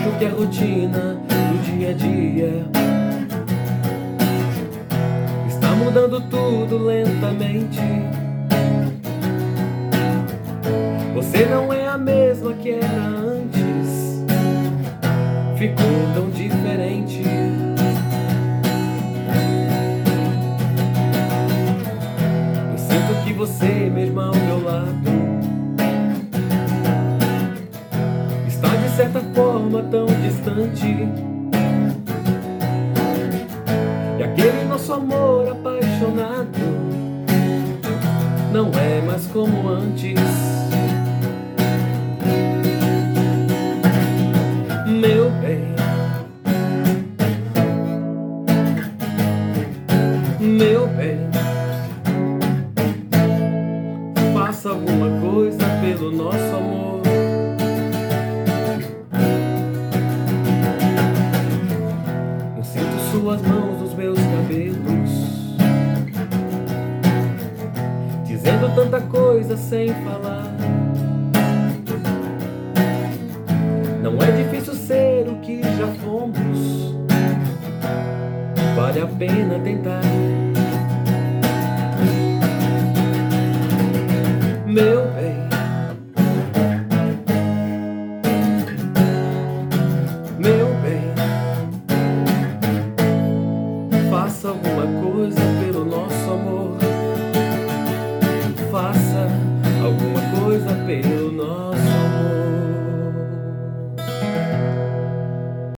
Sinto que a rotina do dia a dia está mudando tudo lentamente. Você não é a mesma que era antes, ficou tão diferente. Eu sinto que você, mesmo ao meu lado, está de certa forma tão distante. E aquele nosso amor apaixonado não é mais como antes. Meu bem, meu bem, faça alguma coisa pelo nosso amor. Eu sinto suas mãos nos meus cabelos, dizendo tanta coisa sem falar. Não é difícil ser o que já fomos, vale a pena tentar. Meu bem, meu bem, faça alguma coisa